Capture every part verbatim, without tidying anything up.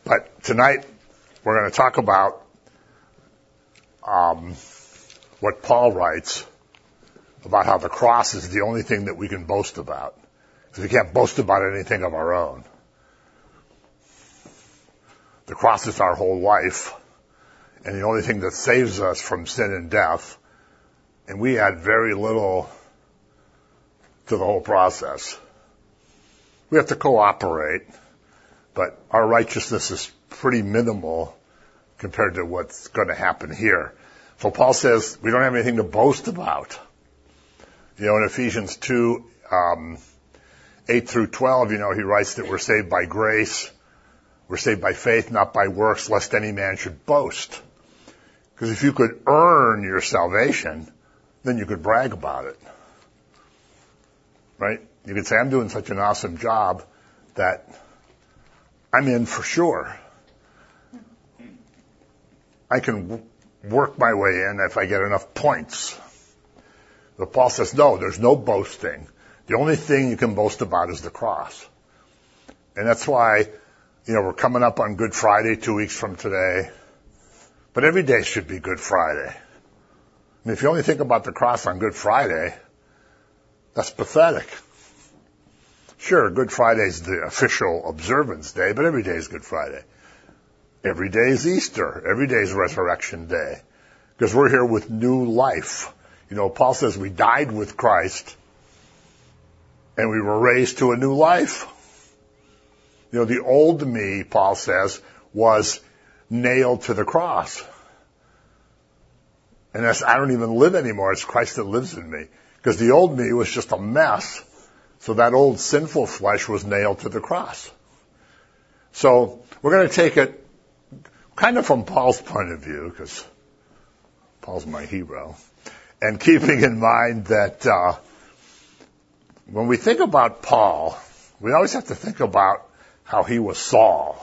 But tonight, we're going to talk about um, what Paul writes about how the cross is the only thing that we can boast about. Because we can't boast about anything of our own. The cross is our whole life, and the only thing that saves us from sin and death. And we add very little to the whole process. We have to cooperate, but our righteousness is pretty minimal compared to what's going to happen here. So Paul says we don't have anything to boast about. You know, in Ephesians two, um, eight through twelve, you know, he writes that we're saved by grace. We're saved by faith, not by works, lest any man should boast. Because if you could earn your salvation, then you could brag about it. Right? You could say, I'm doing such an awesome job that I'm in for sure. I can w- work my way in if I get enough points. But Paul says, no, there's no boasting. The only thing you can boast about is the cross. And that's why, you know, we're coming up on Good Friday, two weeks from today. But every day should be Good Friday. I mean, if you only think about the cross on Good Friday, that's pathetic. Sure, Good Friday is the official observance day, but every day is Good Friday. Every day is Easter. Every day is Resurrection Day. Because we're here with new life. You know, Paul says we died with Christ and we were raised to a new life. You know, the old me, Paul says, was nailed to the cross. And that's, I don't even live anymore. It's Christ that lives in me. Because the old me was just a mess. So that old sinful flesh was nailed to the cross. So we're going to take it kind of from Paul's point of view, because Paul's my hero. And keeping in mind that uh, when we think about Paul, we always have to think about how he was Saul.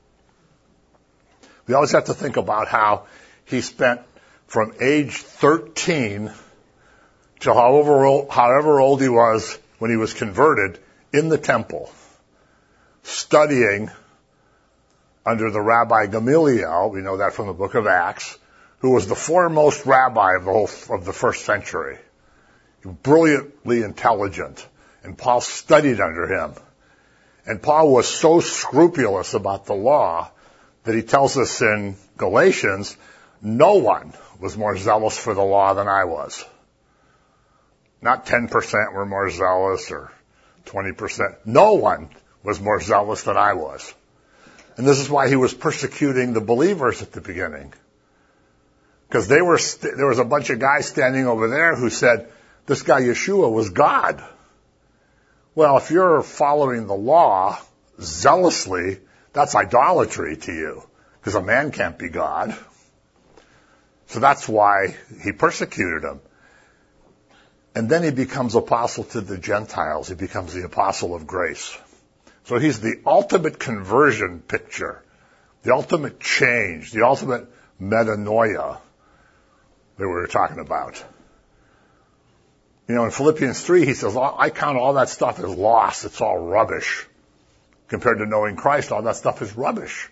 We always have to think about how he spent from age thirteen to however old, however old he was when he was converted in the temple, studying under the Rabbi Gamaliel, we know that from the book of Acts, who was the foremost rabbi of the whole of the first century. Brilliantly intelligent. And Paul studied under him. And Paul was so scrupulous about the law that he tells us in Galatians, no one was more zealous for the law than I was. Not ten percent were more zealous or twenty percent. No one was more zealous than I was. And this is why he was persecuting the believers at the beginning. Because they were, st- there was a bunch of guys standing over there who said, this guy Yeshua was God. Well, if you're following the law zealously, that's idolatry to you. Because a man can't be God. So that's why he persecuted him. And then he becomes apostle to the Gentiles. He becomes the apostle of grace. So he's the ultimate conversion picture, the ultimate change, the ultimate metanoia that we were talking about. You know, in Philippians three, he says, I count all that stuff as loss. It's all rubbish. Compared to knowing Christ, all that stuff is rubbish.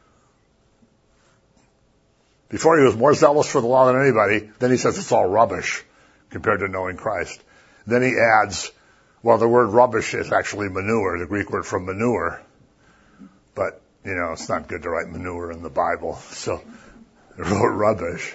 Before he was more zealous for the law than anybody, then he says it's all rubbish compared to knowing Christ. Then he adds, well, the word rubbish is actually manure, the Greek word for manure. But, you know, it's not good to write manure in the Bible, so I wrote rubbish.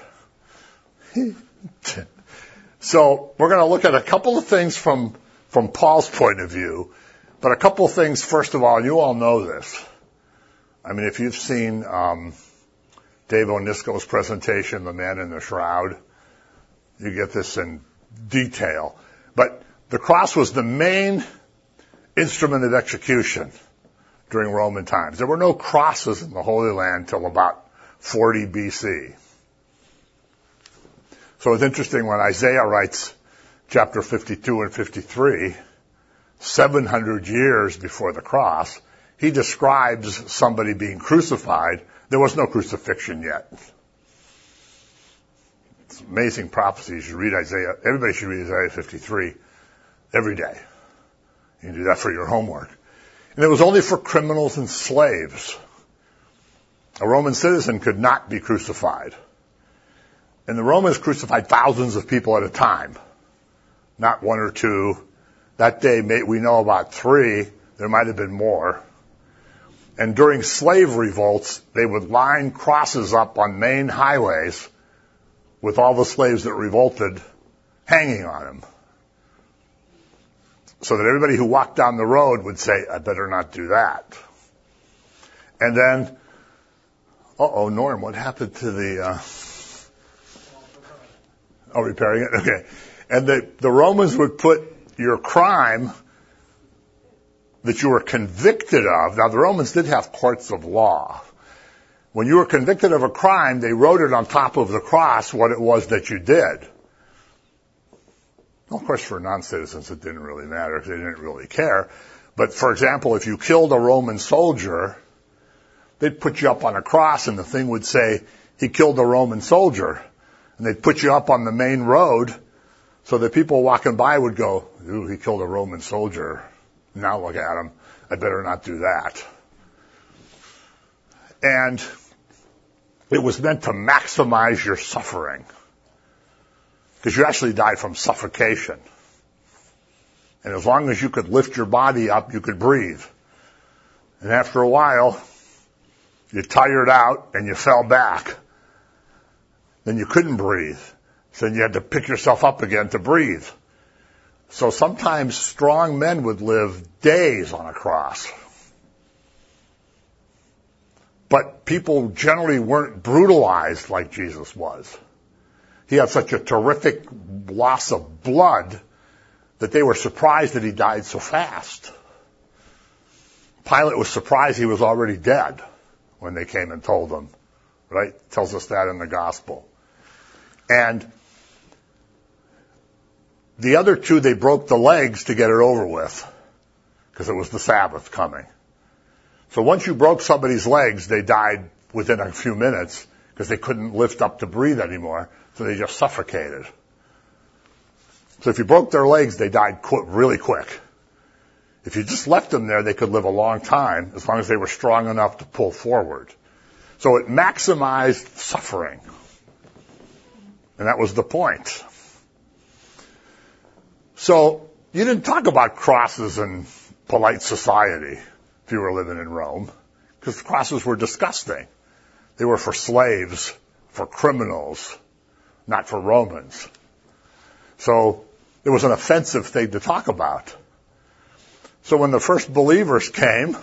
So we're going to look at a couple of things from, from Paul's point of view, but a couple of things, first of all, and you all know this. I mean, if you've seen um, Dave Onisco's presentation, The Man in the Shroud, you get this in detail. But the cross was the main instrument of execution during Roman times. There were no crosses in the Holy Land till about forty B C. So it's interesting when Isaiah writes chapter fifty-two and fifty-three, seven hundred years before the cross, he describes somebody being crucified. There was no crucifixion yet. It's amazing prophecy. You should read Isaiah. Everybody should read Isaiah fifty-three every day. You can do that for your homework. And it was only for criminals and slaves. A Roman citizen could not be crucified. And the Romans crucified thousands of people at a time, not one or two. That day, we know about three. There might have been more. And during slave revolts, they would line crosses up on main highways with all the slaves that revolted hanging on them, so that everybody who walked down the road would say, I better not do that. And then, uh-oh, Norm, what happened to the... Uh, oh, repairing it? Okay. And the, the Romans would put your crime that you were convicted of. Now, the Romans did have courts of law. When you were convicted of a crime, they wrote it on top of the cross what it was that you did. Well, of course, for non-citizens, it didn't really matter because they didn't really care. But, for example, if you killed a Roman soldier, they'd put you up on a cross and the thing would say, he killed a Roman soldier. And they'd put you up on the main road so that people walking by would go, ooh, he killed a Roman soldier. Now look at him. I better not do that. And it was meant to maximize your suffering, because you actually died from suffocation. And as long as you could lift your body up, you could breathe. And after a while, you tired out and you fell back. Then you couldn't breathe. So then you had to pick yourself up again to breathe. So sometimes strong men would live days on a cross. But people generally weren't brutalized like Jesus was. He had such a terrific loss of blood that they were surprised that he died so fast. Pilate was surprised he was already dead when they came and told him. Right? It tells us that in the gospel. And the other two, they broke the legs to get it over with, because it was the Sabbath coming. So once you broke somebody's legs, they died within a few minutes because they couldn't lift up to breathe anymore, so they just suffocated. So if you broke their legs, they died qu- really quick. If you just left them there, they could live a long time as long as they were strong enough to pull forward. So it maximized suffering. And that was the point. So you didn't talk about crosses in polite society if you were living in Rome, because crosses were disgusting. They were for slaves, for criminals, not for Romans. So it was an offensive thing to talk about. So when the first believers came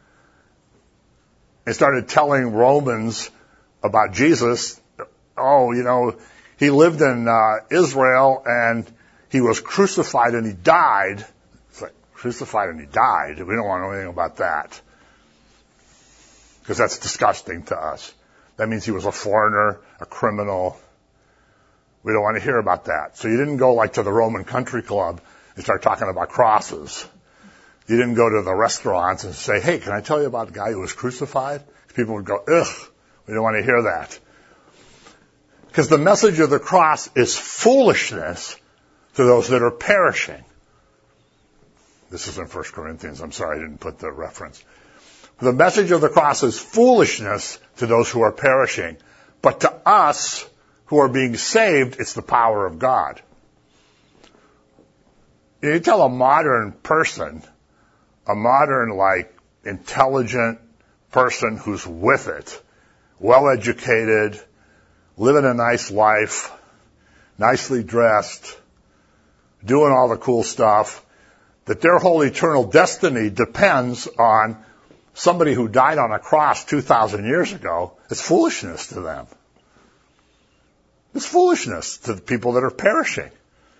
and started telling Romans about Jesus, oh, you know, he lived in uh, Israel and he was crucified and he died. It's like, crucified and he died? We don't want to know anything about that, because that's disgusting to us. That means he was a foreigner, a criminal. We don't want to hear about that. So you didn't go like to the Roman country club and start talking about crosses. You didn't go to the restaurants and say, hey, can I tell you about the guy who was crucified? People would go, ugh, we don't want to hear that. Because the message of the cross is foolishness to those that are perishing. This is in First Corinthians. I'm sorry I didn't put the reference. The message of the cross is foolishness to those who are perishing. But to us who are being saved, it's the power of God. You tell a modern person, a modern, like, intelligent person who's with it, well-educated, living a nice life, nicely dressed, doing all the cool stuff, that their whole eternal destiny depends on somebody who died on a cross two thousand years ago. It's foolishness to them. It's foolishness to the people that are perishing.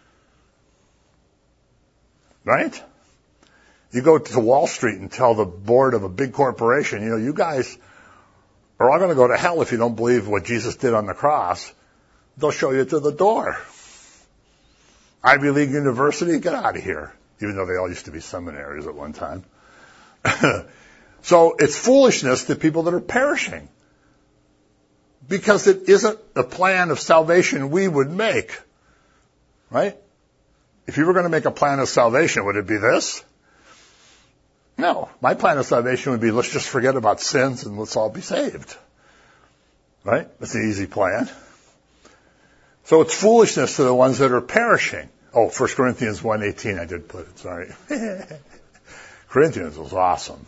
Right? You go to Wall Street and tell the board of a big corporation, you know, you guys are all going to go to hell if you don't believe what Jesus did on the cross. They'll show you to the door. Ivy League University, get out of here. Even though they all used to be seminaries at one time. So it's foolishness to people that are perishing, because it isn't a plan of salvation we would make. Right? If you were going to make a plan of salvation, would it be this? No. My plan of salvation would be, let's just forget about sins and let's all be saved. Right? That's an easy plan. So it's foolishness to the ones that are perishing. Oh, First Corinthians one eighteen, I did put it, sorry. Corinthians was awesome.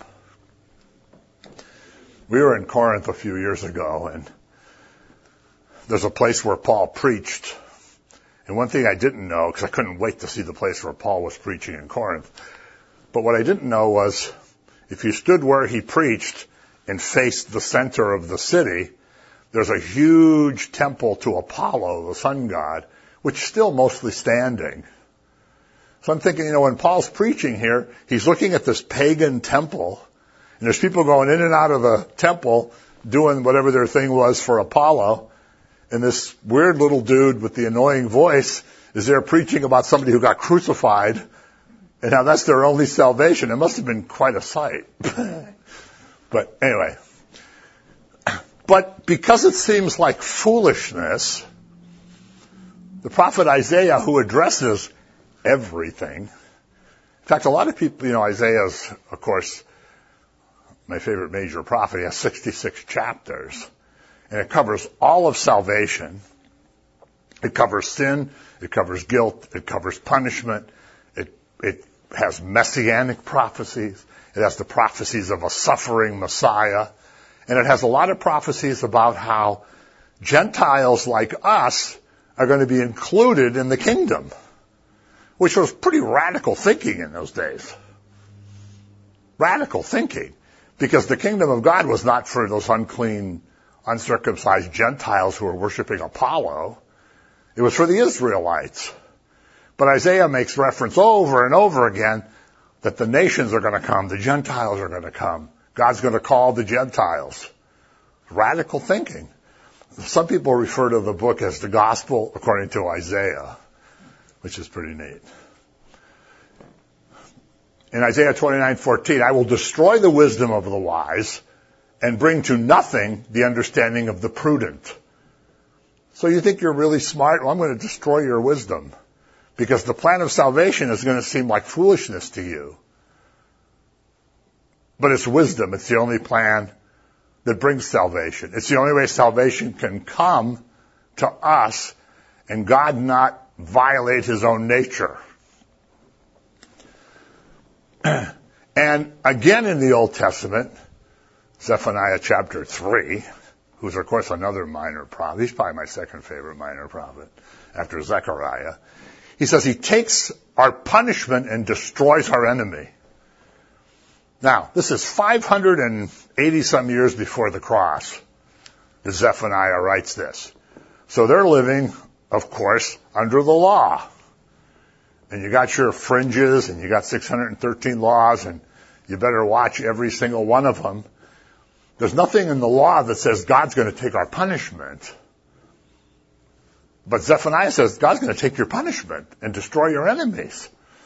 We were in Corinth a few years ago, and there's a place where Paul preached. And one thing I didn't know, because I couldn't wait to see the place where Paul was preaching in Corinth, but what I didn't know was if you stood where he preached and faced the center of the city, there's a huge temple to Apollo, the sun god, which is still mostly standing. So I'm thinking, you know, when Paul's preaching here, he's looking at this pagan temple, and there's people going in and out of the temple doing whatever their thing was for Apollo, and this weird little dude with the annoying voice is there preaching about somebody who got crucified, and how that's their only salvation. It must have been quite a sight. But anyway. But because it seems like foolishness, the prophet Isaiah, who addresses everything. In fact, a lot of people, you know, Isaiah's, of course, my favorite major prophet. He has sixty-six chapters, and it covers all of salvation. It covers sin. It covers guilt. It covers punishment. It, it has messianic prophecies. It has the prophecies of a suffering Messiah. And it has a lot of prophecies about how Gentiles like us are going to be included in the kingdom, which was pretty radical thinking in those days. Radical thinking. Because the kingdom of God was not for those unclean, uncircumcised Gentiles who were worshiping Apollo. It was for the Israelites. But Isaiah makes reference over and over again that the nations are going to come, the Gentiles are going to come. God's going to call the Gentiles. Radical thinking. Some people refer to the book as the gospel according to Isaiah, which is pretty neat. In Isaiah twenty-nine fourteen, I will destroy the wisdom of the wise and bring to nothing the understanding of the prudent. So you think you're really smart? Well, I'm going to destroy your wisdom, because the plan of salvation is going to seem like foolishness to you. But it's wisdom. It's the only plan that brings salvation. It's the only way salvation can come to us and God not violate his own nature. And again in the Old Testament, Zephaniah chapter three, who's of course another minor prophet. He's probably my second favorite minor prophet after Zechariah. He says he takes our punishment and destroys our enemy. Now, this is five hundred eighty some years before the cross that Zephaniah writes this. So they're living, of course, under the law. And you got your fringes, and you got six hundred thirteen laws, and you better watch every single one of them. There's nothing in the law that says God's going to take our punishment. But Zephaniah says God's going to take your punishment and destroy your enemies.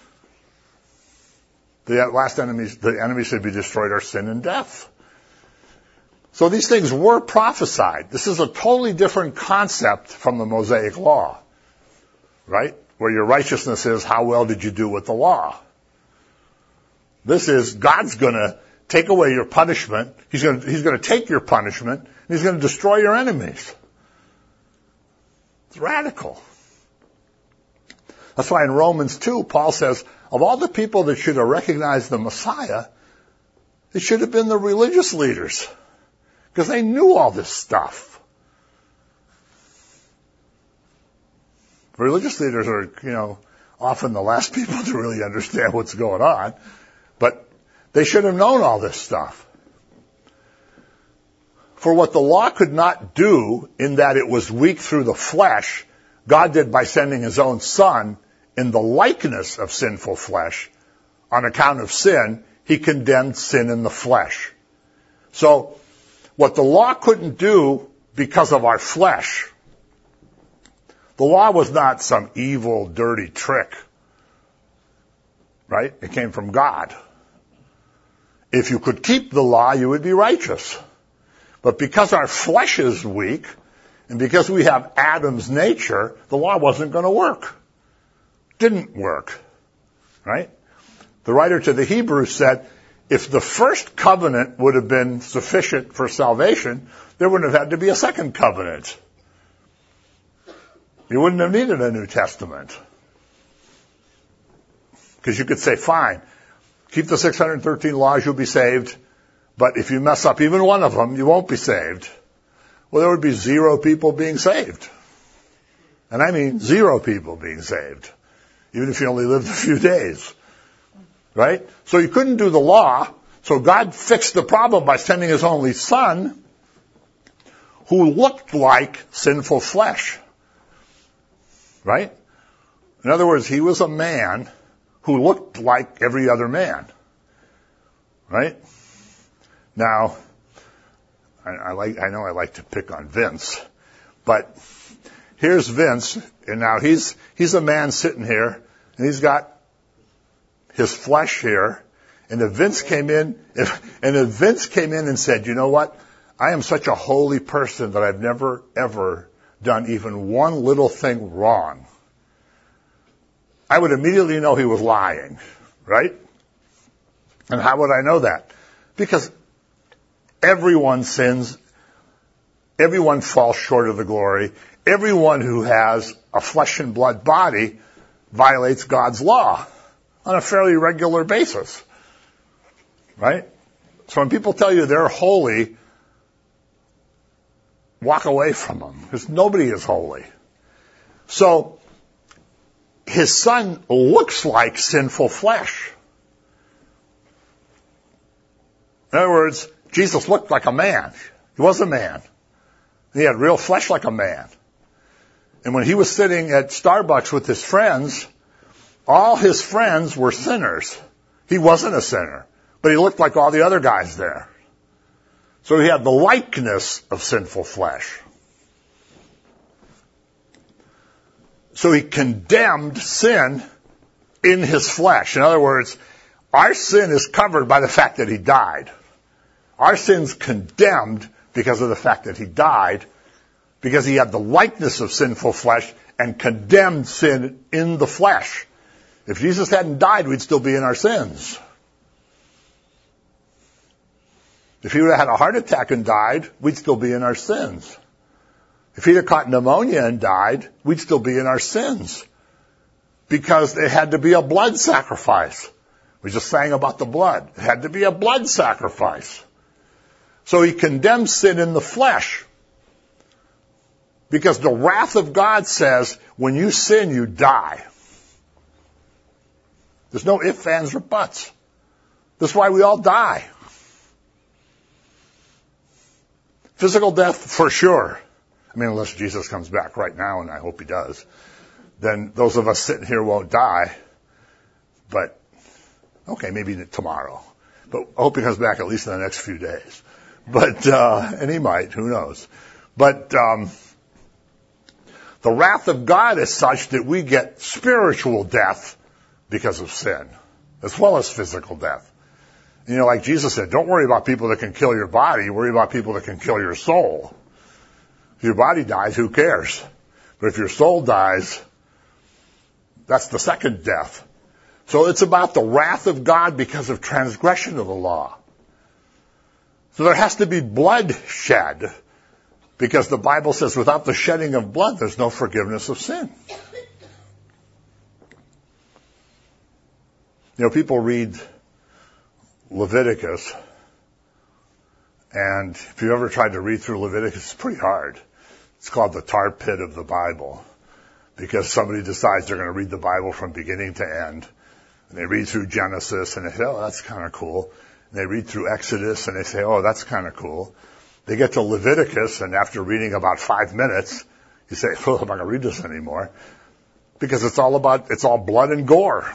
The last enemies, the enemies should be destroyed are sin and death. So these things were prophesied. This is a totally different concept from the Mosaic law, right? Where your righteousness is how well did you do with the law. This is God's going to take away your punishment. He's going to, he's going to take your punishment, and he's going to destroy your enemies. It's radical. That's why in Romans two, Paul says, of all the people that should have recognized the Messiah, it should have been the religious leaders, because they knew all this stuff. Religious leaders are, you know, often the last people to really understand what's going on, but they should have known all this stuff. For what the law could not do, in that it was weak through the flesh, God did by sending his own Son in the likeness of sinful flesh. On account of sin, he condemned sin in the flesh. So, what the law couldn't do because of our flesh, the law was not some evil, dirty trick, right? It came from God. If you could keep the law, you would be righteous. But because our flesh is weak, and because we have Adam's nature, the law wasn't going to work. Didn't work, right? The writer to the Hebrews said, if the first covenant would have been sufficient for salvation, there wouldn't have had to be a second covenant. You wouldn't have needed a New Testament. Because you could say, fine, keep the six hundred thirteen laws, you'll be saved. But if you mess up even one of them, you won't be saved. Well, there would be zero people being saved. And I mean zero people being saved. Even if you only lived a few days. Right? So you couldn't do the law. So God fixed the problem by sending his only son, who looked like sinful flesh. Right? In other words, he was a man who looked like every other man. Right? Now, I, I like, I know I like to pick on Vince, but here's Vince, and now he's, he's a man sitting here, and he's got his flesh here, and if Vince came in, if, and if Vince came in and said, you know what, I am such a holy person that I've never, ever done even one little thing wrong, I would immediately know he was lying, right? And how would I know that? Because everyone sins, everyone falls short of the glory, everyone who has a flesh and blood body violates God's law on a fairly regular basis. Right? So when people tell you they're holy, walk away from them, because nobody is holy. So his son looks like sinful flesh. In other words, Jesus looked like a man. He was a man. He had real flesh like a man. And when he was sitting at Starbucks with his friends, all his friends were sinners. He wasn't a sinner, but he looked like all the other guys there. So he had the likeness of sinful flesh. So he condemned sin in his flesh. In other words, our sin is covered by the fact that he died. Our sin's condemned because of the fact that he died, because he had the likeness of sinful flesh and condemned sin in the flesh. If Jesus hadn't died, we'd still be in our sins. If he would have had a heart attack and died, we'd still be in our sins. If he'd have caught pneumonia and died, we'd still be in our sins. Because it had to be a blood sacrifice. We just sang about the blood. It had to be a blood sacrifice. So he condemns sin in the flesh. Because the wrath of God says, when you sin, you die. There's no ifs, ands, or buts. That's why we all die. Physical death, for sure. I mean, unless Jesus comes back right now, and I hope he does, then those of us sitting here won't die. But, okay, maybe tomorrow. But I hope he comes back at least in the next few days. But, uh, and he might, who knows. But, um, the wrath of God is such that we get spiritual death because of sin, as well as physical death. You know, like Jesus said, don't worry about people that can kill your body, worry about people that can kill your soul. If your body dies, who cares? But if your soul dies, that's the second death. So it's about the wrath of God because of transgression of the law. So there has to be blood shed, because the Bible says without the shedding of blood, there's no forgiveness of sin. You know, people read Leviticus, and if you've ever tried to read through Leviticus, it's pretty hard. It's called the tar pit of the Bible, because somebody decides they're going to read the Bible from beginning to end, and they read through Genesis, and they say, oh, that's kind of cool. And they read through Exodus, and they say, oh, that's kind of cool. They get to Leviticus, and after reading about five minutes, you say, oh, I'm not going to read this anymore, because it's all about, it's all blood and gore.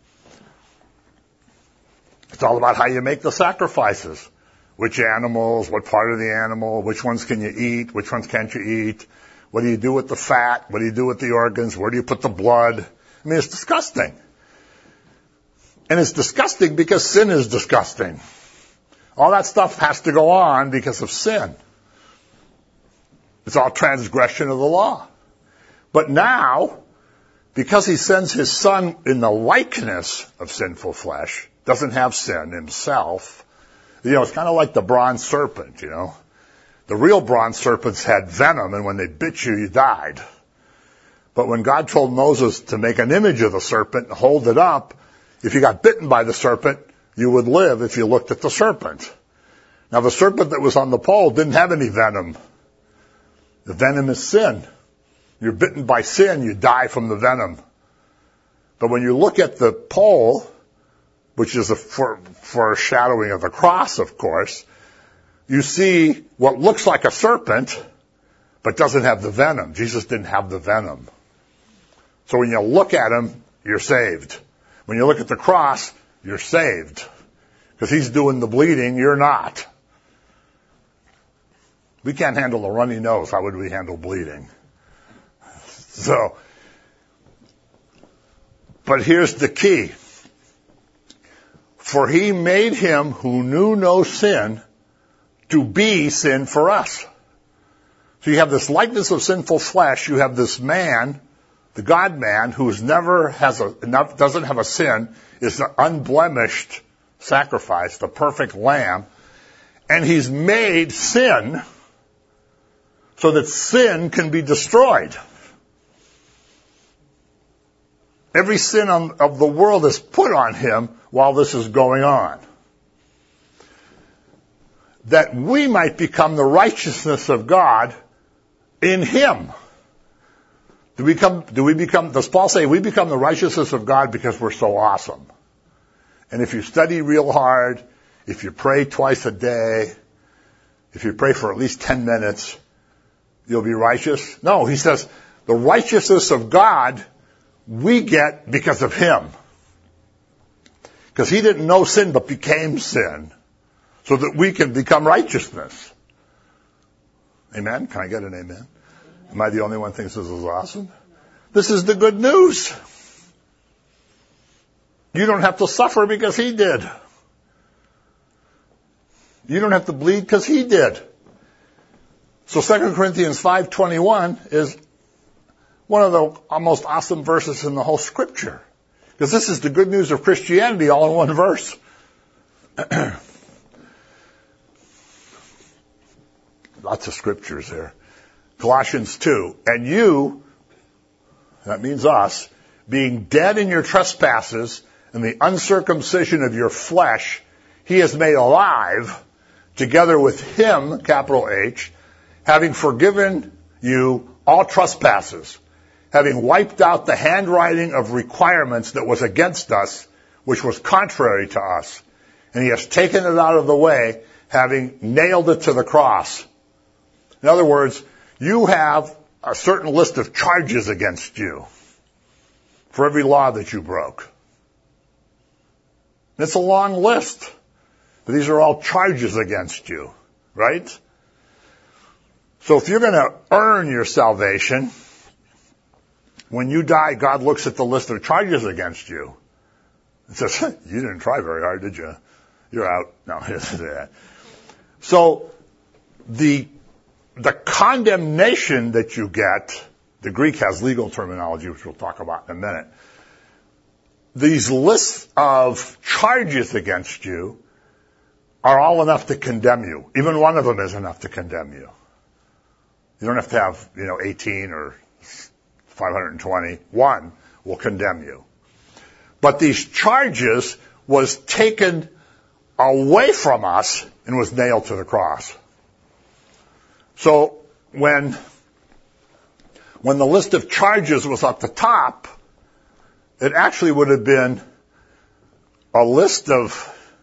It's all about how you make the sacrifices. Which animals, what part of the animal, which ones can you eat, which ones can't you eat, what do you do with the fat, what do you do with the organs, where do you put the blood? I mean, it's disgusting. And it's disgusting because sin is disgusting. All that stuff has to go on because of sin. It's all transgression of the law. But now, because he sends his son in the likeness of sinful flesh, doesn't have sin himself. You know, it's kind of like the bronze serpent, you know. The real bronze serpents had venom, and when they bit you, you died. But when God told Moses to make an image of the serpent and hold it up, if you got bitten by the serpent, you would live if you looked at the serpent. Now, the serpent that was on the pole didn't have any venom. The venom is sin. You're bitten by sin, you die from the venom. But when you look at the pole, which is a foreshadowing of the cross, of course, you see what looks like a serpent, but doesn't have the venom. Jesus didn't have the venom. So when you look at him, you're saved. When you look at the cross, you're saved. Because he's doing the bleeding, you're not. We can't handle a runny nose. How would we handle bleeding? So, but here's the key. For he made him who knew no sin to be sin for us. So you have this likeness of sinful flesh. You have this man, the God-man, who's never has a, doesn't have a sin, is the unblemished sacrifice, the perfect lamb. And he's made sin so that sin can be destroyed. Every sin on, of the world is put on him while this is going on. That we might become the righteousness of God in him. Do we become, do we become, does Paul say we become the righteousness of God because we're so awesome? And if you study real hard, if you pray twice a day, if you pray for at least ten minutes, you'll be righteous? No, he says the righteousness of God we get because of him. Because he didn't know sin but became sin so that we can become righteousness. Amen? Can I get an amen? Am I the only one who thinks this is awesome? This is the good news. You don't have to suffer because he did. You don't have to bleed because he did. So Second Corinthians five twenty-one is one of the most awesome verses in the whole scripture. Because this is the good news of Christianity all in one verse. Lots of scriptures there. Colossians two. And you, that means us, being dead in your trespasses and the uncircumcision of your flesh, he has made alive together with him, capital H, having forgiven you all trespasses, having wiped out the handwriting of requirements that was against us, which was contrary to us. And he has taken it out of the way, having nailed it to the cross. In other words, you have a certain list of charges against you for every law that you broke. It's a long list, but these are all charges against you, right? So if you're going to earn your salvation, when you die, God looks at the list of charges against you and says, you didn't try very hard, did you? You're out. No, so the the condemnation that you get, the Greek has legal terminology, which we'll talk about in a minute. These lists of charges against you are all enough to condemn you. Even one of them is enough to condemn you. You don't have to have, you know, eighteen or five hundred twenty. One will condemn you. But these charges was taken away from us and was nailed to the cross. So when, when the list of charges was at the top, it actually would have been a list of,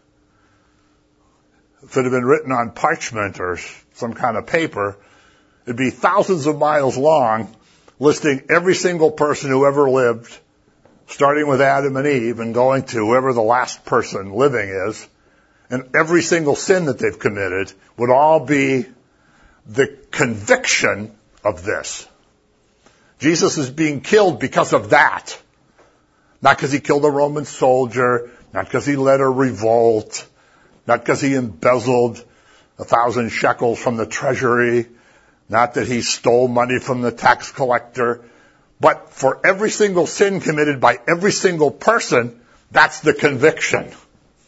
if it had been written on parchment or some kind of paper, it'd be thousands of miles long, listing every single person who ever lived, starting with Adam and Eve and going to whoever the last person living is, and every single sin that they've committed would all be the conviction of this. Jesus is being killed because of that. Not because he killed a Roman soldier, not because he led a revolt, not because he embezzled a thousand shekels from the treasury, not that he stole money from the tax collector, but for every single sin committed by every single person, that's the conviction.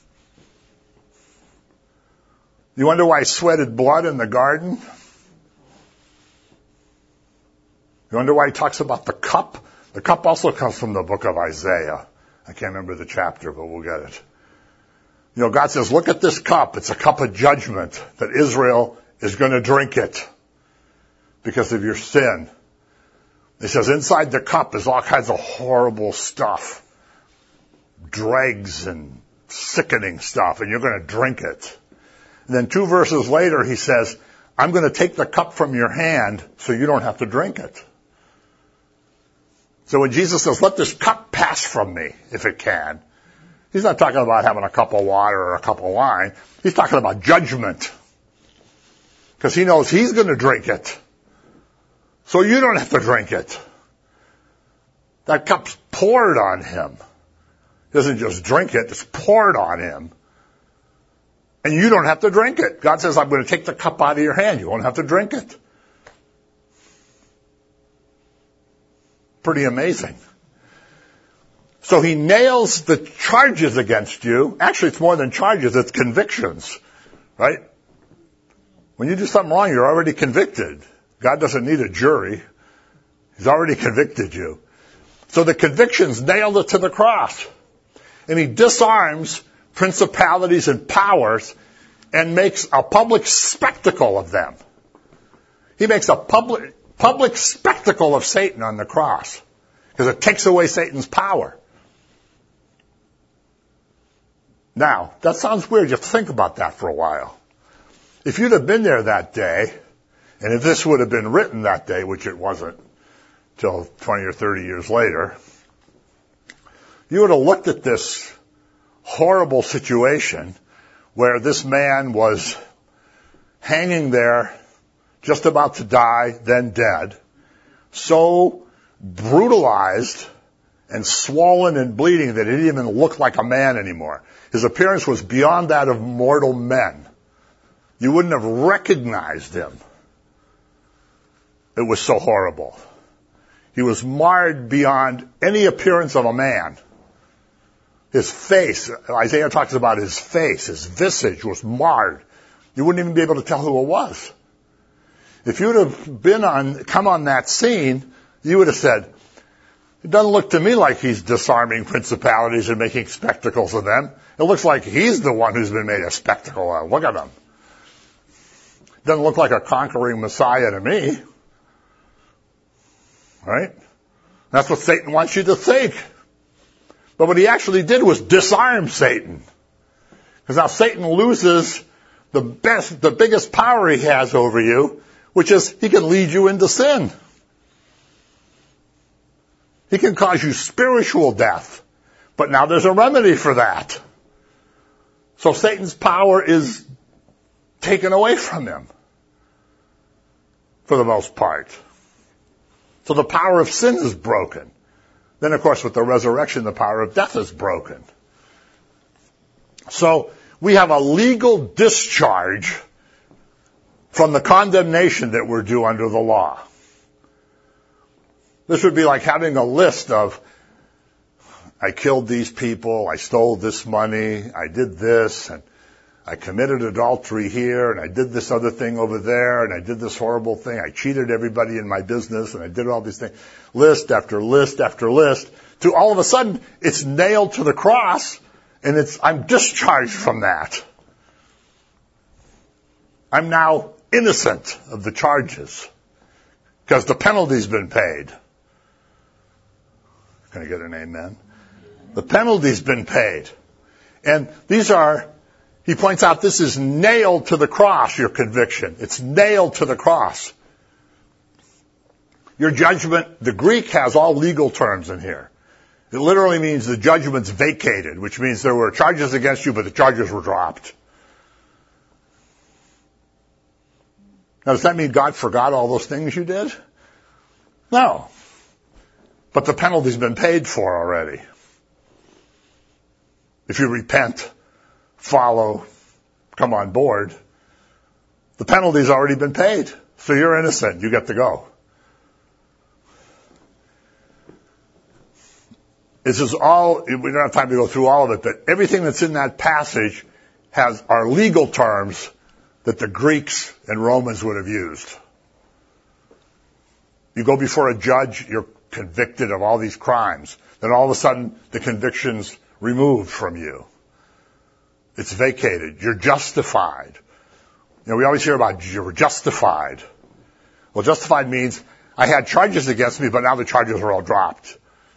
You wonder why he sweated blood in the garden? You wonder why he talks about the cup? The cup also comes from the book of Isaiah. I can't remember the chapter, but we'll get it. You know, God says, look at this cup. It's a cup of judgment that Israel is going to drink it because of your sin. He says inside the cup is all kinds of horrible stuff. Dregs and sickening stuff, and you're going to drink it. And then two verses later, he says, I'm going to take the cup from your hand so you don't have to drink it. So when Jesus says, let this cup pass from me, if it can, he's not talking about having a cup of water or a cup of wine. He's talking about judgment. Because he knows he's going to drink it. So you don't have to drink it. That cup's poured on him. He doesn't just drink it, it's poured on him. And you don't have to drink it. God says, I'm going to take the cup out of your hand. You won't have to drink it. Pretty amazing. So he nails the charges against you. Actually, it's more than charges, it's convictions. Right? When you do something wrong, you're already convicted. God doesn't need a jury. He's already convicted you. So the convictions nailed it to the cross. And he disarms principalities and powers and makes a public spectacle of them. He makes a public public spectacle of Satan on the cross because it takes away Satan's power. Now, that sounds weird. You have to think about that for a while. If you'd have been there that day, and if this would have been written that day, which it wasn't till twenty or thirty years later, you would have looked at this horrible situation where this man was hanging there, just about to die, then dead, so brutalized and swollen and bleeding that he didn't even look like a man anymore. His appearance was beyond that of mortal men. You wouldn't have recognized him. It was so horrible. He was marred beyond any appearance of a man. His face, Isaiah talks about his face, his visage was marred. You wouldn't even be able to tell who it was. If you would have been on, come on that scene, you would have said, it doesn't look to me like he's disarming principalities and making spectacles of them. It looks like he's the one who's been made a spectacle of. Look at him. Doesn't look like a conquering Messiah to me. Right? That's what Satan wants you to think. But what he actually did was disarm Satan. Because now Satan loses the best, the biggest power he has over you, which is he can lead you into sin. He can cause you spiritual death. But now there's a remedy for that. So Satan's power is taken away from him. For the most part. So the power of sin is broken. Then, of course, with the resurrection, the power of death is broken. So we have a legal discharge from the condemnation that we're due under the law. This would be like having a list of, I killed these people, I stole this money, I did this, and I committed adultery here, and I did this other thing over there, and I did this horrible thing. I cheated everybody in my business, and I did all these things. List after list after list. To all of a sudden, it's nailed to the cross, and it's I'm discharged from that. I'm now innocent of the charges because the penalty's been paid. Can I get an amen? The penalty's been paid. And these are, he points out, this is nailed to the cross, your conviction. It's nailed to the cross. Your judgment, the Greek has all legal terms in here. It literally means the judgment's vacated, which means there were charges against you, but the charges were dropped. Now, does that mean God forgot all those things you did? No. But the penalty's been paid for already. If you repent, follow, come on board, the penalty's already been paid. So you're innocent. You get to go. This is all, we don't have time to go through all of it, but everything that's in that passage has our legal terms that the Greeks and Romans would have used. You go before a judge, you're convicted of all these crimes. Then all of a sudden, the conviction's removed from you. It's vacated. You're justified. You know, we always hear about you're justified. Well, justified means I had charges against me, but now the charges are all dropped.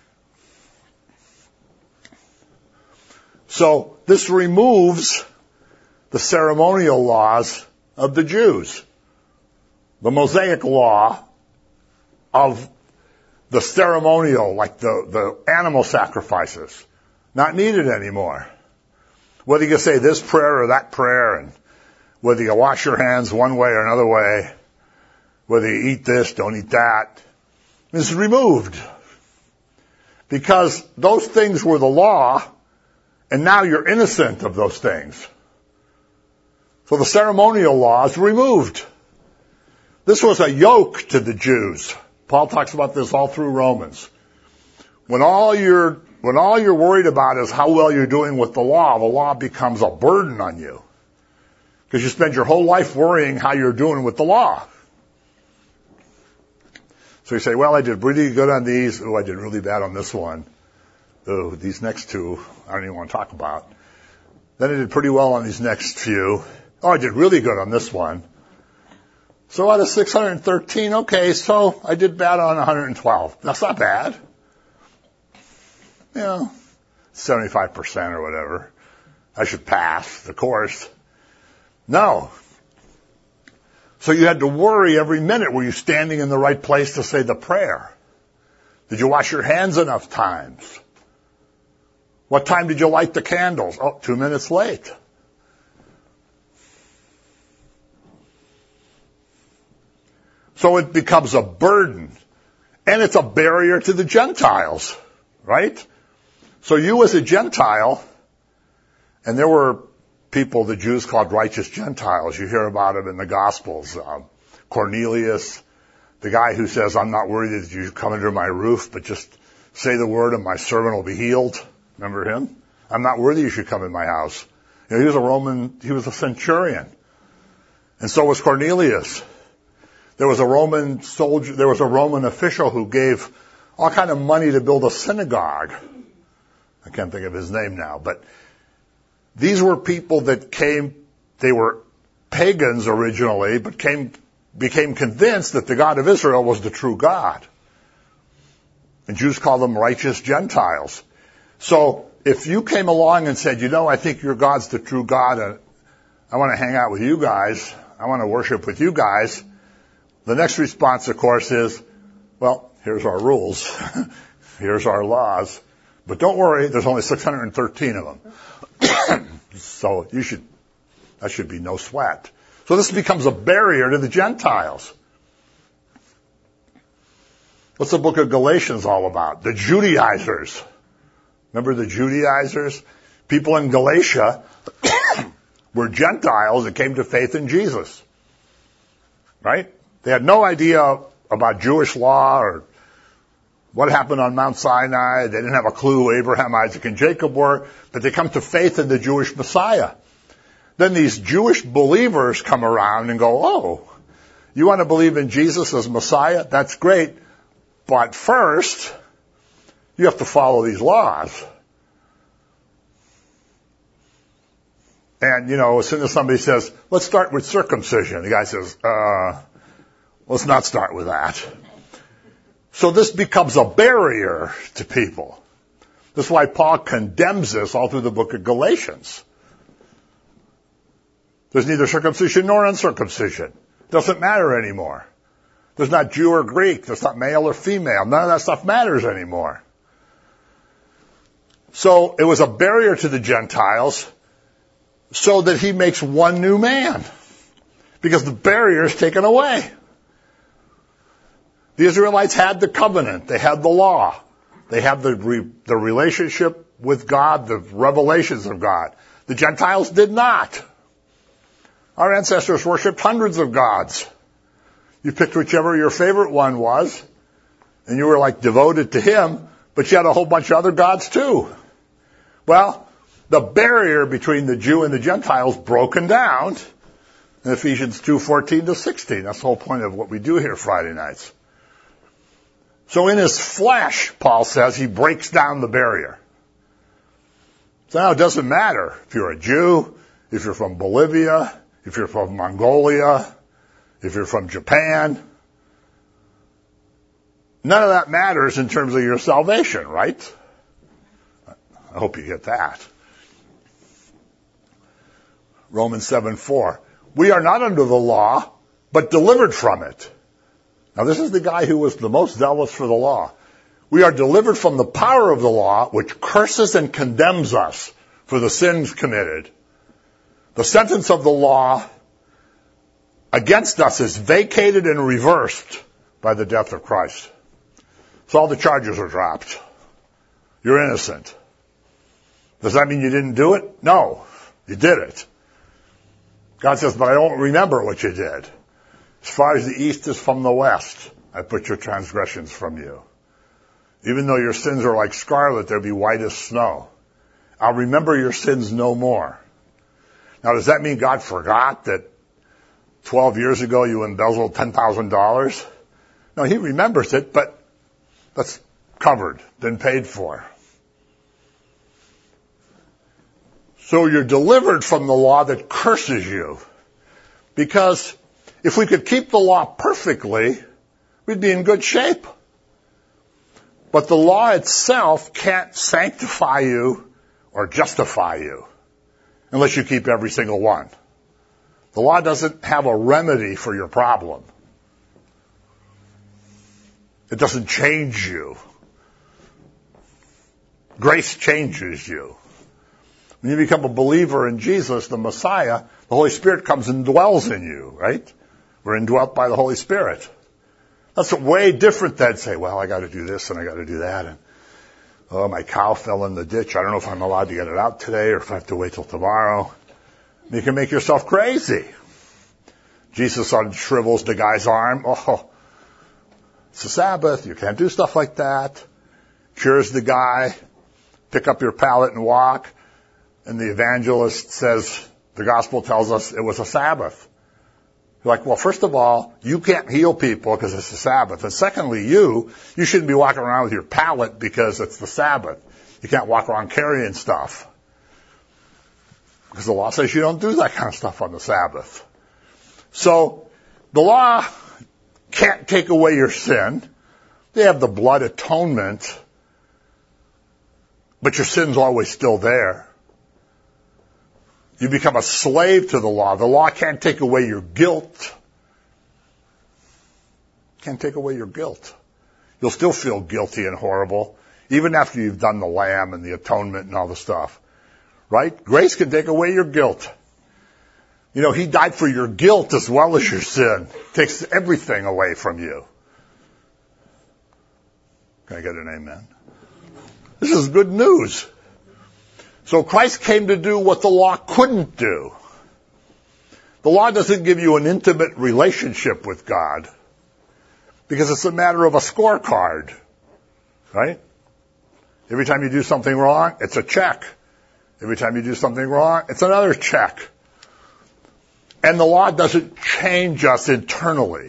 So this removes the ceremonial laws of the Jews. The Mosaic law of the ceremonial, like the, the animal sacrifices, not needed anymore. Whether you say this prayer or that prayer, and whether you wash your hands one way or another way, whether you eat this, don't eat that, is removed. Because those things were the law, and now you're innocent of those things. So the ceremonial law is removed. This was a yoke to the Jews. Paul talks about this all through Romans. When all you're, when all you're worried about is how well you're doing with the law, the law becomes a burden on you. Because you spend your whole life worrying how you're doing with the law. So you say, well, I did really good on these. Oh, I did really bad on this one. Oh, these next two, I don't even want to talk about. Then I did pretty well on these next few. Oh, I did really good on this one. So out of six hundred thirteen, okay, so I did bad on one hundred twelve. That's not bad. You know, seventy-five percent or whatever. I should pass the course. No. So you had to worry every minute. Were you standing in the right place to say the prayer? Did you wash your hands enough times? What time did you light the candles? Oh, two minutes late. So it becomes a burden. And it's a barrier to the Gentiles, right? So you as a Gentile, and there were people the Jews called righteous Gentiles. You hear about it in the Gospels. Um, Cornelius, the guy who says, I'm not worthy that you come under my roof, but just say the word and my servant will be healed. Remember him? I'm not worthy you should come in my house. You know, he was a Roman, he was a centurion. And so was Cornelius. There was a Roman soldier, there was a Roman official who gave all kind of money to build a synagogue. I can't think of his name now, but these were people that came, they were pagans originally, but came, became convinced that the God of Israel was the true God. And Jews call them righteous Gentiles. So if you came along and said, you know, I think your God's the true God, and I want to hang out with you guys, I want to worship with you guys, the next response, of course, is, well, here's our rules. Here's our laws. But don't worry, there's only six hundred thirteen of them. So you should, that should be no sweat. So this becomes a barrier to the Gentiles. What's the book of Galatians all about? The Judaizers. Remember the Judaizers? People in Galatia were Gentiles that came to faith in Jesus. Right? They had no idea about Jewish law or what happened on Mount Sinai. They didn't have a clue who Abraham, Isaac, and Jacob were, but they come to faith in the Jewish Messiah. Then these Jewish believers come around and go, oh, you want to believe in Jesus as Messiah? That's great. But first, you have to follow these laws. And, you know, as soon as somebody says, let's start with circumcision, the guy says, uh, let's not start with that. So this becomes a barrier to people. That's why Paul condemns this all through the book of Galatians. There's neither circumcision nor uncircumcision. Doesn't matter anymore. There's not Jew or Greek. There's not male or female. None of that stuff matters anymore. So it was a barrier to the Gentiles so that he makes one new man. Because the barrier is taken away. The Israelites had the covenant. They had the law. They had the, re, the relationship with God, the revelations of God. The Gentiles did not. Our ancestors worshipped hundreds of gods. You picked whichever your favorite one was, and you were like devoted to him, but you had a whole bunch of other gods too. Well, the barrier between the Jew and the Gentiles broken down, in Ephesians two fourteen to sixteen. That's the whole point of what we do here Friday nights. So in his flesh, Paul says, he breaks down the barrier. So now it doesn't matter if you're a Jew, if you're from Bolivia, if you're from Mongolia, if you're from Japan. None of that matters in terms of your salvation, right? I hope you get that. Romans seven four. We are not under the law, but delivered from it. Now this is the guy who was the most zealous for the law. We are delivered from the power of the law, which curses and condemns us for the sins committed. The sentence of the law against us is vacated and reversed by the death of Christ. So all the charges are dropped. You're innocent. Does that mean you didn't do it? No, you did it. God says, but I don't remember what you did. As far as the east is from the west, I put your transgressions from you. Even though your sins are like scarlet, they'll be white as snow. I'll remember your sins no more. Now, does that mean God forgot that twelve years ago you embezzled ten thousand dollars? No, he remembers it, but that's covered, been paid for. So you're delivered from the law that curses you. Because if we could keep the law perfectly, we'd be in good shape. But the law itself can't sanctify you or justify you unless you keep every single one. The law doesn't have a remedy for your problem. It doesn't change you. Grace changes you. When you become a believer in Jesus, the Messiah, the Holy Spirit comes and dwells in you, right? We're indwelt by the Holy Spirit. That's way different than say, well, I got to do this and I got to do that. And, oh, my cow fell in the ditch. I don't know if I'm allowed to get it out today or if I have to wait till tomorrow. You can make yourself crazy. Jesus unshrivels the guy's arm. Oh, it's the Sabbath. You can't do stuff like that. Cures the guy. Pick up your pallet and walk. And the evangelist says, the gospel tells us it was a Sabbath. You're like, well, first of all, you can't heal people because it's the Sabbath. And secondly, you, you shouldn't be walking around with your pallet because it's the Sabbath. You can't walk around carrying stuff. Because the law says you don't do that kind of stuff on the Sabbath. So, the law can't take away your sin. They have the blood atonement. But your sin's always still there. You become a slave to the law. The law can't take away your guilt. Can't take away your guilt. You'll still feel guilty and horrible, even after you've done the lamb and the atonement and all the stuff. Right? Grace can take away your guilt. You know, he died for your guilt as well as your sin. Takes everything away from you. Can I get an amen? This is good news. So Christ came to do what the law couldn't do. The law doesn't give you an intimate relationship with God because it's a matter of a scorecard, right? Every time you do something wrong, it's a check. Every time you do something wrong, it's another check. And the law doesn't change us internally.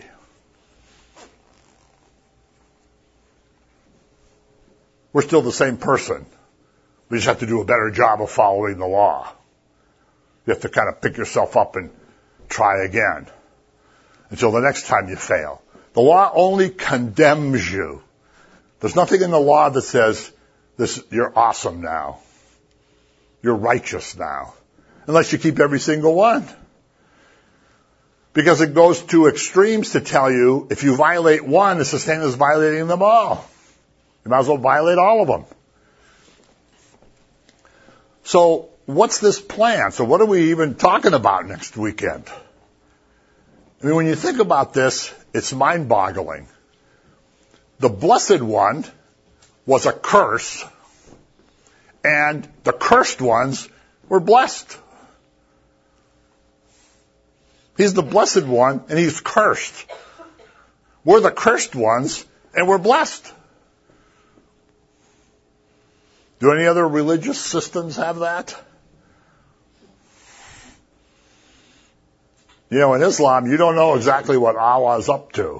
We're still the same person. We just have to do a better job of following the law. You have to kind of pick yourself up and try again until the next time you fail. The law only condemns you. There's nothing in the law that says, "This, you're awesome now. You're righteous now." Unless you keep every single one. Because it goes to extremes to tell you, if you violate one, it's the same as violating them all. You might as well violate all of them. So, what's this plan? So what are we even talking about next weekend? I mean, when you think about this, it's mind-boggling. The Blessed One was a curse, and the cursed ones were blessed. He's the Blessed One, and he's cursed. We're the cursed ones, and we're blessed. Do any other religious systems have that? You know, in Islam, you don't know exactly what Allah is up to.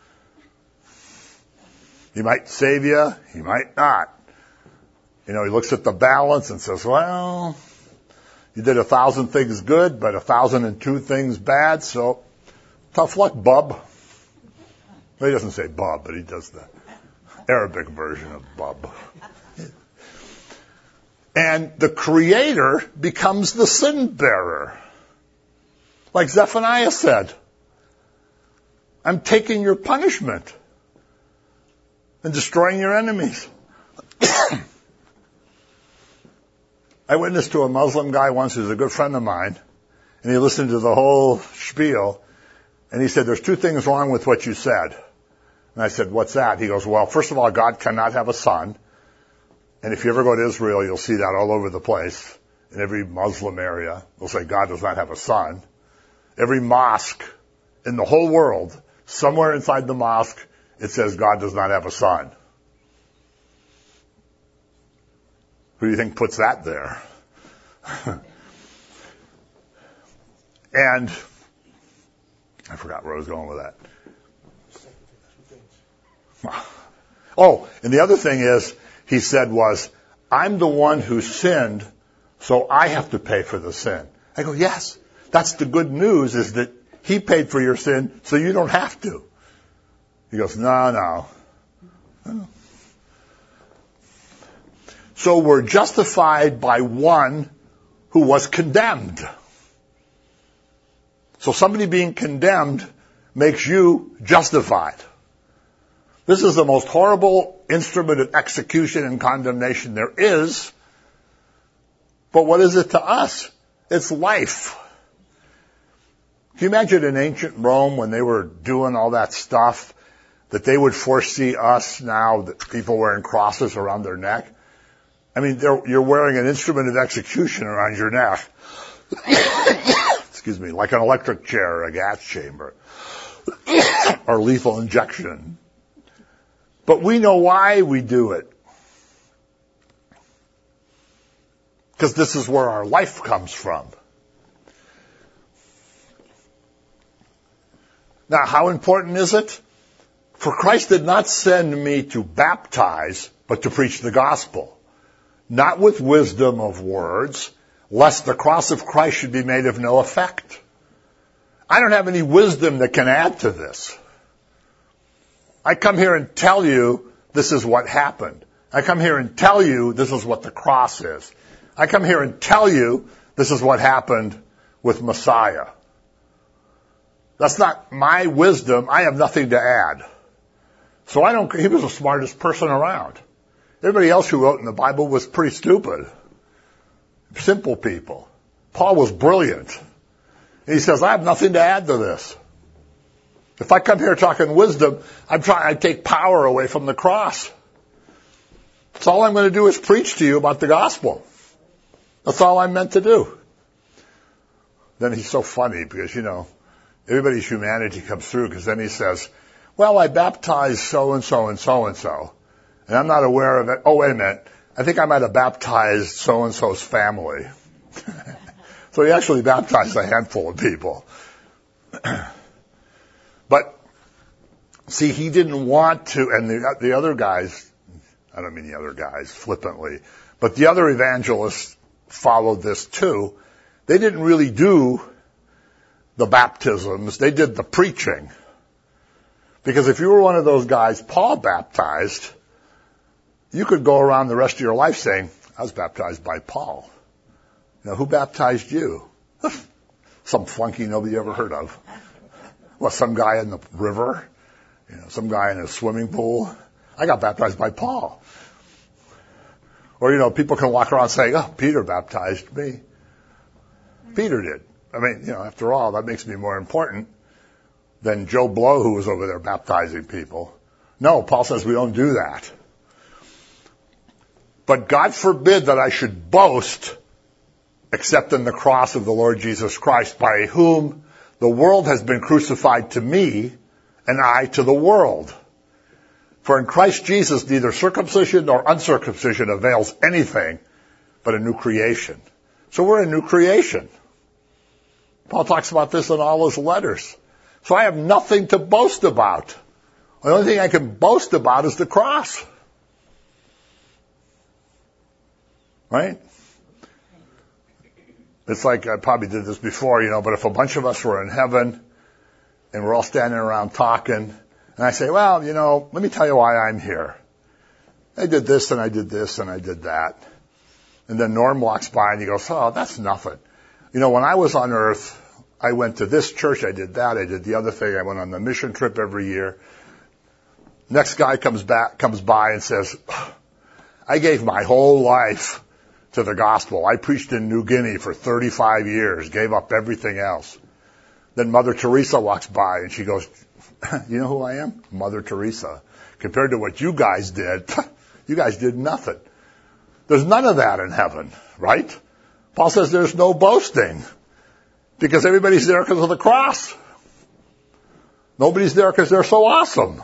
He might save you, he might not. You know, he looks at the balance and says, well, you did a thousand things good, but a thousand and two things bad, so tough luck, bub. Well, he doesn't say bub, but he does the Arabic version of bub. And the Creator becomes the sin bearer. Like Zephaniah said, I'm taking your punishment and destroying your enemies. I witnessed to a Muslim guy once who's a good friend of mine, and he listened to the whole spiel, and he said, there's two things wrong with what you said. And I said, what's that? He goes, well, first of all, God cannot have a son. And if you ever go to Israel, you'll see that all over the place. In every Muslim area, they'll say God does not have a son. Every mosque in the whole world, somewhere inside the mosque, it says God does not have a son. Who do you think puts that there? And I forgot where I was going with that. Oh, and the other thing is, he said was, I'm the one who sinned, so I have to pay for the sin. I go, yes, that's the good news, is that he paid for your sin, so you don't have to. He goes, no, no. no. So we're justified by one who was condemned. So somebody being condemned makes you justified. This is the most horrible instrument of execution and condemnation there is. But what is it to us? It's life. Can you imagine in ancient Rome when they were doing all that stuff, that they would foresee us now, that people wearing crosses around their neck? I mean, you're wearing an instrument of execution around your neck. Excuse me, like an electric chair or a gas chamber or lethal injection. But we know why we do it. Because this is where our life comes from. Now, how important is it? For Christ did not send me to baptize, but to preach the gospel. Not with wisdom of words, lest the cross of Christ should be made of no effect. I don't have any wisdom that can add to this. I come here and tell you this is what happened. I come here and tell you this is what the cross is. I come here and tell you this is what happened with Messiah. That's not my wisdom. I have nothing to add. So I don't, he was the smartest person around. Everybody else who wrote in the Bible was pretty stupid. Simple people. Paul was brilliant. And he says, I have nothing to add to this. If I come here talking wisdom, I'm trying to take power away from the cross. That's all I'm going to do is preach to you about the gospel. That's all I'm meant to do. Then he's so funny because, you know, everybody's humanity comes through, because then he says, well, I baptized so-and-so and so-and-so, and I'm not aware of it. Oh, wait a minute. I think I might have baptized so-and-so's family. So he actually baptized a handful of people. But, see, he didn't want to, and the, the other guys, I don't mean the other guys flippantly, but the other evangelists followed this too. They didn't really do the baptisms. They did the preaching. Because if you were one of those guys Paul baptized, you could go around the rest of your life saying, I was baptized by Paul. Now, who baptized you? Some flunky nobody ever heard of. Well, some guy in the river, you know, some guy in a swimming pool. I got baptized by Paul. Or, you know, people can walk around saying, oh, Peter baptized me. Peter did. I mean, you know, after all, that makes me more important than Joe Blow, who was over there baptizing people. No, Paul says we don't do that. But God forbid that I should boast except in the cross of the Lord Jesus Christ, by whom the world has been crucified to me, and I to the world. For in Christ Jesus neither circumcision nor uncircumcision avails anything but a new creation. So we're a new creation. Paul talks about this in all his letters. So I have nothing to boast about. The only thing I can boast about is the cross. Right? It's like, I probably did this before, you know, but if a bunch of us were in heaven and we're all standing around talking, and I say, well, you know, let me tell you why I'm here. I did this and I did this and I did that. And then Norm walks by and he goes, oh, that's nothing. You know, when I was on earth, I went to this church, I did that, I did the other thing, I went on the mission trip every year. Next guy comes back, comes by and says, I gave my whole life to the gospel. I preached in New Guinea for thirty-five years, gave up everything else. Then Mother Teresa walks by and she goes, you know who I am? Mother Teresa. Compared to what you guys did, you guys did nothing. There's none of that in heaven, right? Paul says there's no boasting because everybody's there because of the cross. Nobody's there because they're so awesome.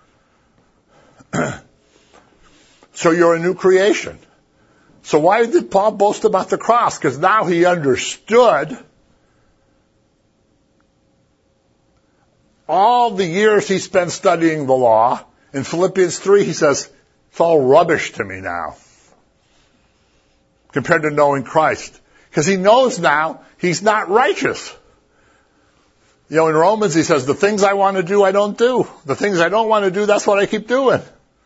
So you're a new creation. So why did Paul boast about the cross? Because now he understood all the years he spent studying the law. In Philippians three, he says, it's all rubbish to me now compared to knowing Christ. Because he knows now he's not righteous. You know, in Romans, he says, the things I want to do, I don't do. The things I don't want to do, that's what I keep doing.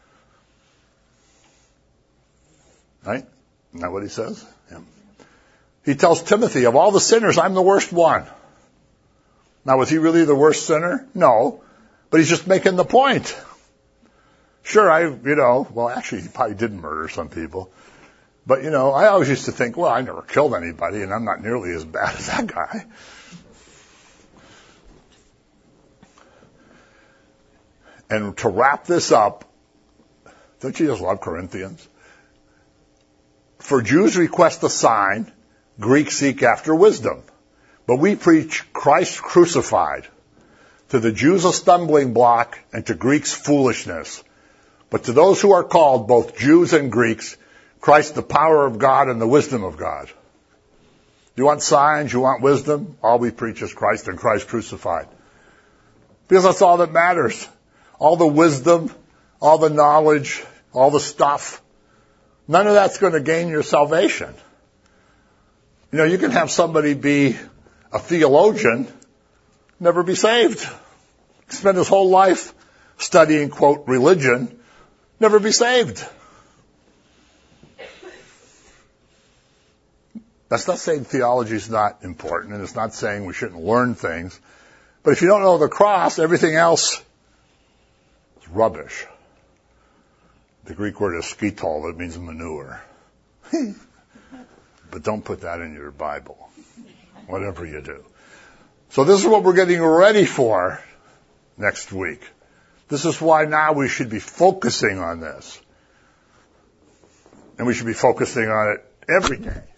Right? Isn't that what he says? Yeah. He tells Timothy, of all the sinners, I'm the worst one. Now, was he really the worst sinner? No. But he's just making the point. Sure, I, you know, well, actually, he probably did murder some people. But, you know, I always used to think, well, I never killed anybody, and I'm not nearly as bad as that guy. And to wrap this up, don't you just love Corinthians? For Jews request a sign, Greeks seek after wisdom. But we preach Christ crucified. To the Jews a stumbling block, and to Greeks foolishness. But to those who are called, both Jews and Greeks, Christ the power of God and the wisdom of God. You want signs? You want wisdom? All we preach is Christ and Christ crucified. Because that's all that matters. All the wisdom, all the knowledge, all the stuff. None of that's going to gain your salvation. You know, you can have somebody be a theologian, never be saved. Spend his whole life studying, quote, religion, never be saved. That's not saying theology is not important, and it's not saying we shouldn't learn things. But if you don't know the cross, everything else is rubbish. The Greek word is skitol, that means manure. But don't put that in your Bible, whatever you do. So this is what we're getting ready for next week. This is why now we should be focusing on this. And we should be focusing on it every day.